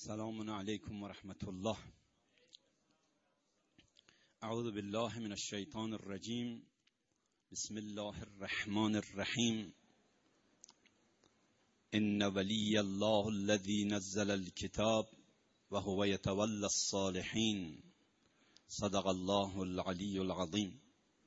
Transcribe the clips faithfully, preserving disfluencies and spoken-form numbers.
سلام علیکم و رحمت الله. اعوذ بالله من الشیطان الرجیم. بسم الله الرحمن الرحیم. ان ولی الله الذی نزل الكتاب و هو یتولی الصالحین. صدق الله العلی العظیم.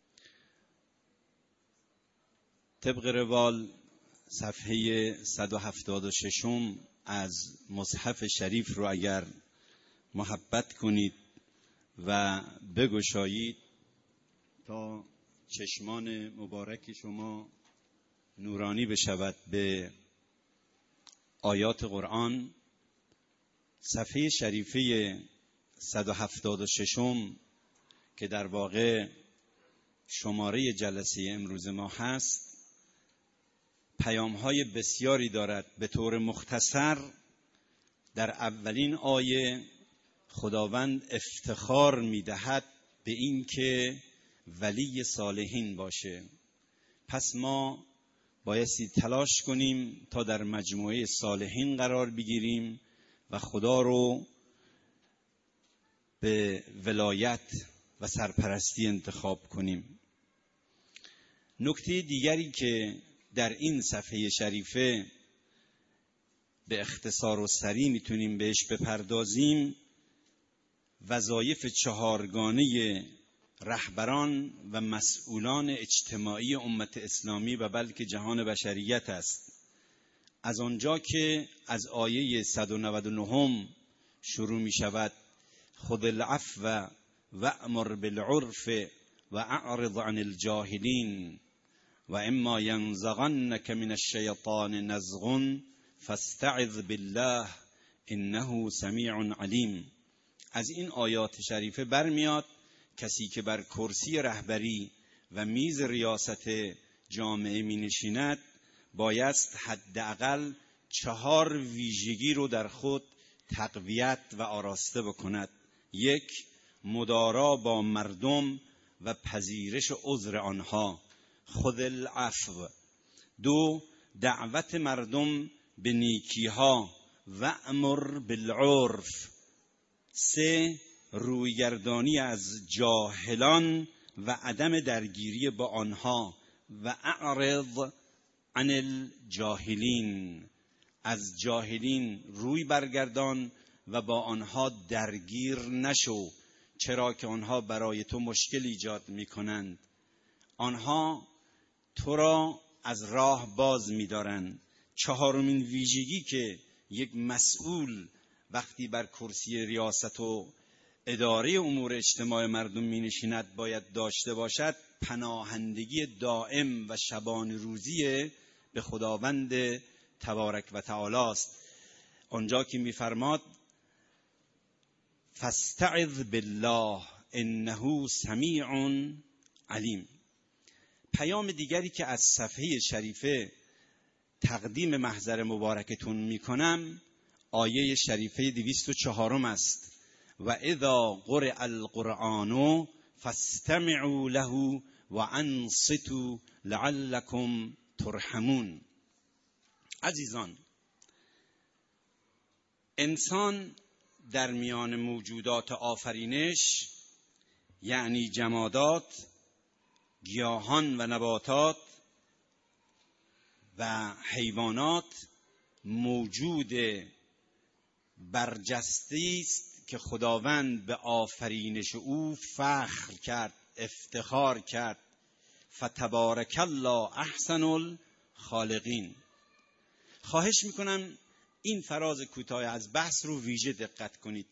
طبق روال صفحه صد و هفتاد و شش از مصحف شریف رو اگر محبت کنید و بگشایید تا چشمان مبارک شما نورانی بشود به آیات قرآن. صفحه شریفه صد و هفتاد و شش که در واقع شماره جلسه امروز ما هست پیام‌های بسیاری دارد. به طور مختصر در اولین آیه خداوند افتخار می‌دهد به این که ولی صالحین باشه. پس ما بایستی تلاش کنیم تا در مجموعه صالحین قرار بگیریم و خدا رو به ولایت و سرپرستی انتخاب کنیم. نکته دیگری که در این صفحه شریفه به اختصار و سری میتونیم بهش بپردازیم وظایف چهارگانه رهبران و مسئولان اجتماعی امت اسلامی و بلکه جهان بشریت است. از آنجا که از آیه صد و نود و نه شروع می شود خذ العفو وأمر بالعرف و اعرض عن الجاهلین و اما ینزغنک من الشیطان نزغ فاستعذ بالله انه سمیع علیم. از این آیات شریفه برمیاد کسی که بر کرسی رهبری و میز ریاست جامعه می نشیند بایست حداقل چهار ویژگی رو در خود تقویت و آراسته بکند. یک، مدارا با مردم و پذیرش عذر آنها، خذ العفو. دو، دعوت مردم به نیکیها و امر بالعرف. سه، رویگردانی از جاهلان و عدم درگیری با آنها و اعرض عن الجاهلین. از جاهلین روی برگردان و با آنها درگیر نشو، چرا که آنها برای تو مشکل ایجاد می کنند. آنها تو را از راه باز می دارند. چهارمین ویژگی که یک مسئول وقتی بر کرسی ریاست و اداره امور اجتماع مردم می نشیند باید داشته باشد پناهندگی دائم و شبان روزی به خداوند تبارک و تعالی است. آنجا که می فرماد فاستعذ بالله انه سمیع علیم. پیام دیگری که از صفحه شریفه تقدیم محضر مبارکتون می کنم آیه شریفه دویست و چهارم است. و اذا قرئ القرآن فاستمعوا له و انصتوا لعلکم ترحمون. عزیزان، انسان در میان موجودات آفرینش یعنی جمادات، گیاهان و نباتات و حیوانات موجود برجسته است که خداوند به آفرینش او فخر کرد، افتخار کرد. فتبارک الله احسن الخالقین. خواهش میکنم این فراز کوتاه از بحث رو ویژه دقت کنید.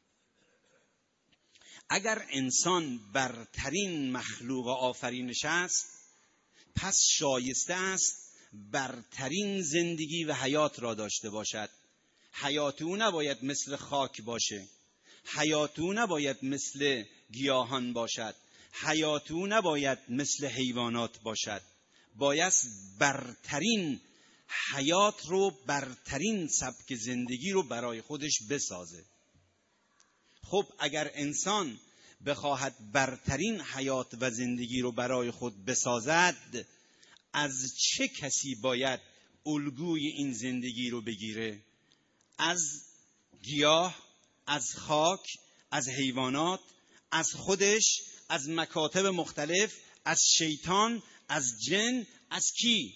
اگر انسان برترین مخلوق آفرینش است پس شایسته است برترین زندگی و حیات را داشته باشد. حیات او نباید مثل خاک باشه، حیات او نباید مثل گیاهان باشد، حیات او نباید مثل حیوانات باشد. باید برترین حیات رو، برترین سبک زندگی رو برای خودش بسازه. خب اگر انسان بخواهد برترین حیات و زندگی رو برای خود بسازد از چه کسی باید الگوی این زندگی رو بگیره؟ از گیاه، از خاک، از حیوانات، از خودش، از مکاتب مختلف، از شیطان، از جن، از کی؟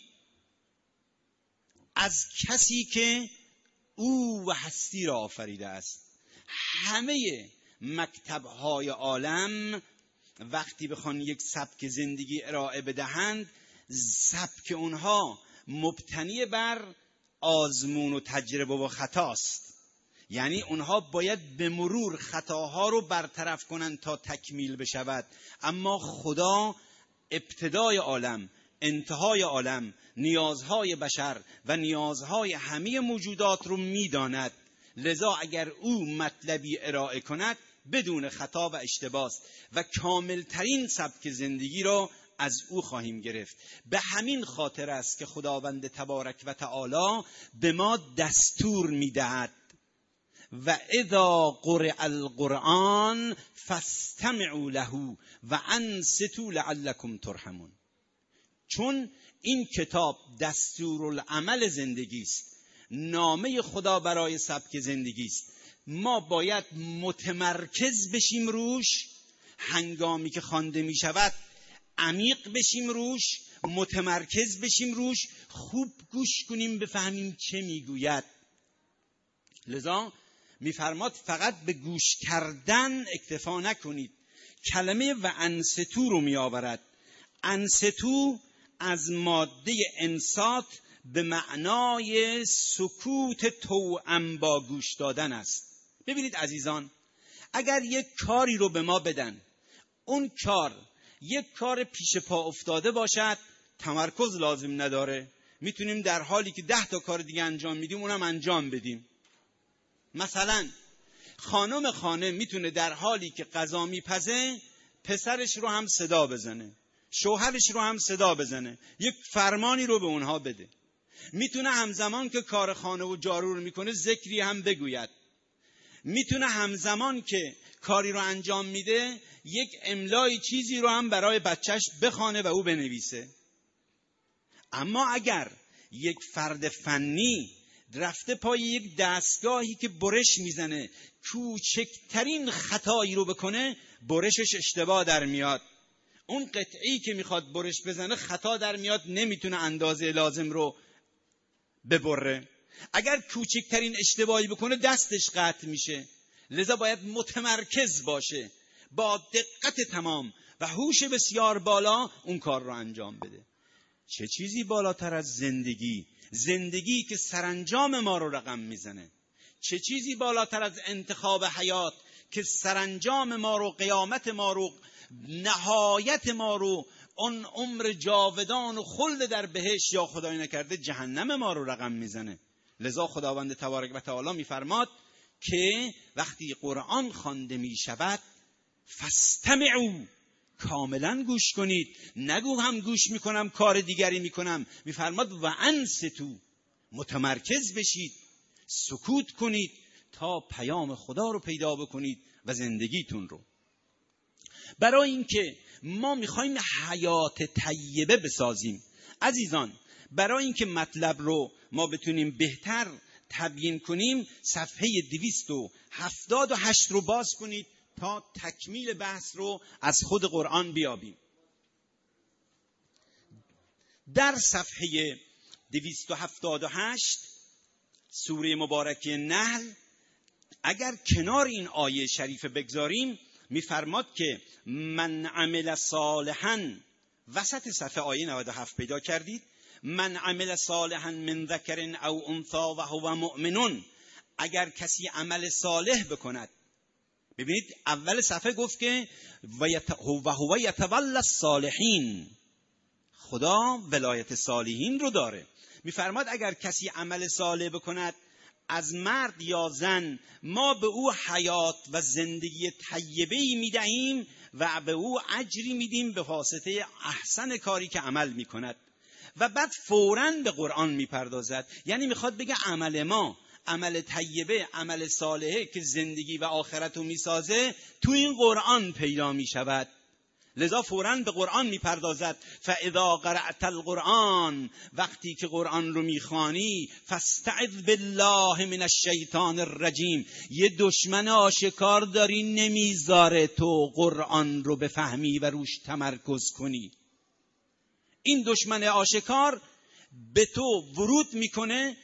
از کسی که او و هستی را آفریده است. همه مکتب‌های عالم وقتی بخوان یک سبک زندگی ارائه بدهند، سبک اونها مبتنی بر آزمون و تجربه و خطاست. یعنی اونها باید به مرور خطاها رو برطرف کنند تا تکمیل بشود. اما خدا ابتدای عالم، انتهای عالم، نیازهای بشر و نیازهای همه موجودات رو میداند. لذا اگر او مطلبی ارائه کند بدون خطا و اشتباه است و کاملترین سبک زندگی را از او خواهیم گرفت. به همین خاطر است که خداوند تبارک و تعالی به ما دستور میدهد و اذا قرئ القرآن فاستمعوا له و انصتوا لعلکم ترحمون. چون این کتاب دستورالعمل زندگی است، نامه خدا برای سبک زندگی است، ما باید متمرکز بشیم روش. هنگامی که خوانده می شود عمیق بشیم روش، متمرکز بشیم روش، خوب گوش کنیم بفهمیم چه میگوید. لذا میفرماد فقط به گوش کردن اکتفا نکنید. کلمه و انصتو رو می آورد. انصتو از ماده انصات به معنای سکوت توأم با گوش دادن است. ببینید عزیزان، اگر یک کاری رو به ما بدن، اون کار یک کار پیش پا افتاده باشد، تمرکز لازم نداره، میتونیم در حالی که ده تا کار دیگه انجام میدیم اونم انجام بدیم. مثلا خانم خانه میتونه در حالی که غذا میپزه پسرش رو هم صدا بزنه، شوهرش رو هم صدا بزنه، یک فرمانی رو به اونها بده. میتونه همزمان که کار خانه و جارو رو میکنه ذکری هم بگوید. میتونه همزمان که کاری رو انجام میده یک املای چیزی رو هم برای بچهش بخوانه و او بنویسه. اما اگر یک فرد فنی رفته پای یک دستگاهی که برش میزنه، کوچکترین خطایی رو بکنه برشش اشتباه در میاد. اون قطعی که میخواد برش بزنه خطا در میاد، نمیتونه اندازه لازم رو ببره. اگر کوچکترین اشتباهی بکنه دستش قطع میشه. لذا باید متمرکز باشه، با دقت تمام و هوش بسیار بالا اون کار رو انجام بده. چه چیزی بالاتر از زندگی؟ زندگی که سرانجام ما رو رقم میزنه. چه چیزی بالاتر از انتخاب حیات که سرانجام ما رو، قیامت ما رو، نهایت ما رو، اون عمر جاودان و خلد در بهشت یا خدای نکرده جهنم ما رو رقم میزنه. لذا خداوند تبارک و تعالی میفرماد که وقتی قرآن خوانده میشود فاستمعوا، کاملا گوش کنید. نگو هم گوش میکنم کار دیگری میکنم. میفرماد و انصتوا، متمرکز بشید، سکوت کنید تا پیام خدا رو پیدا بکنید و زندگیتون رو. برای اینکه ما میخوایم حیات طیبه بسازیم عزیزان، برای اینکه مطلب رو ما بتونیم بهتر تبیین کنیم، صفحه دویست و هفتاد و هشت رو باز کنید تا تکمیل بحث رو از خود قرآن بیابیم. در صفحه دویست و هفتاد و هشت سوره مبارکه نحل اگر کنار این آیه شریف بگذاریم، میفرماد که من عمل صالحا، وسط صفحه آیه نود و هفت پیدا کردید، من عمل صالحا من ذکر او انثی و هو مؤمن، اگر کسی عمل صالح بکند. ببینید اول صفحه گفت که و هو یتولی الصالحین، خدا ولایت صالحین رو داره. میفرماد اگر کسی عمل صالح بکند از مرد یا زن، ما به او حیات و زندگی طیبه‌ای میدهیم و به او اجری میدیم به واسطه احسن کاری که عمل میکند. و بعد فوراً به قرآن میپردازد. یعنی میخواد بگه عمل ما، عمل طیبه، عمل صالحه که زندگی و آخرت رو میسازه، تو این قرآن پیدا میشود. لذا فوراً به قرآن میپردازد. فاذا قرأت القرآن، وقتی که قرآن رو میخوانی، فاستعذ بالله من الشیطان الرجیم. یه دشمن آشکار داری نمیذاره تو قرآن رو بفهمی و روش تمرکز کنی. این دشمن آشکار به تو ورود میکنه،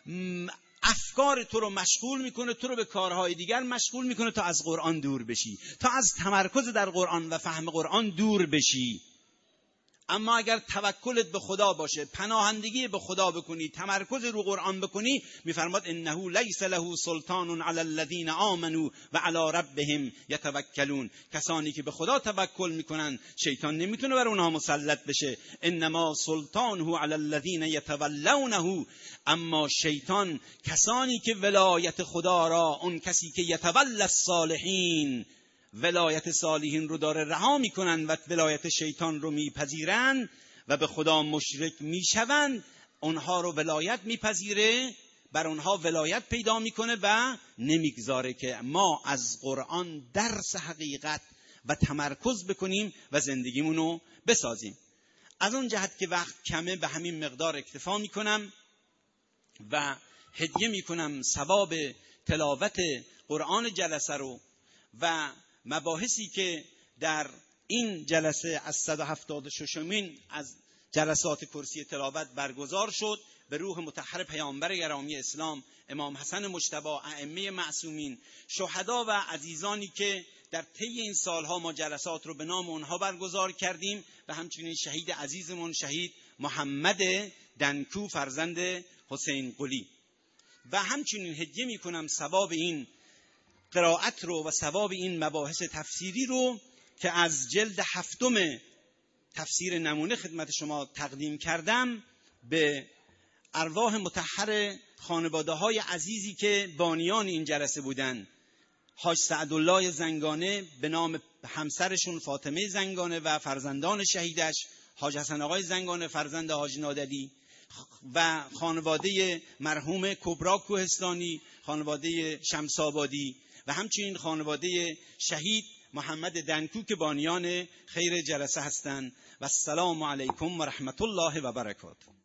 افکار تو رو مشغول میکنه، تو رو به کارهای دیگر مشغول میکنه تا از قرآن دور بشی، تا از تمرکز در قرآن و فهم قرآن دور بشی. اما اگر توکلت به خدا باشه، پناهندگی به خدا بکنی، تمرکز رو قرآن بکنی، میفرماد انه لیس له سلطان علی الذین آمنوا و علی ربهم یتوکلون. کسانی که به خدا توکل میکنن شیطان نمیتونه بر اونها مسلط بشه. انما سلطانه علی الذین یتولونه. اما شیطان کسانی که ولایت خدا را، اون کسی که یتولی الصالحین، ولایت صالحین رو داره رها میکنن و ولایت شیطان رو میپذیرن و به خدا مشرک میشوند، اونها رو ولایت میپذیره، بر اونها ولایت پیدا میکنه و نمیگذاره که ما از قرآن درس حقیقت و تمرکز بکنیم و زندگیمونو بسازیم. از اون جهت که وقت کمه به همین مقدار اکتفا میکنم و هدیه میکنم ثواب تلاوت قرآن جلسه رو و مباحثی که در این جلسه از صد و هفتاد و ششمین از جلسات کرسی تلاوت برگزار شد، به روح مطهر پیامبر گرامی اسلام امام حسن مجتبی، ائمه معصومین، شهدا و عزیزانی که در طی این سالها ما جلسات رو به نام اونها برگزار کردیم و همچنین شهید عزیزمون شهید محمد دنکو فرزند حسین قلی. و همچنین هدیه میکنم ثواب این قرائت رو و ثواب این مباحث تفسیری رو که از جلد هفتم تفسیر نمونه خدمت شما تقدیم کردم به ارواح مطهر خانواده های عزیزی که بانیان این جلسه بودن. حاج سعدالله زنگانه به نام همسرشون فاطمه زنگانه و فرزندان شهیدش، حاج حسن آقای زنگانه فرزند حاج نادری و خانواده مرحوم کبرا کوهستانی، خانواده شمس آبادی و همچنین خانواده شهید محمد دنکو که بانیان خیر جلسه هستند. و السلام علیکم و رحمت الله و برکاته.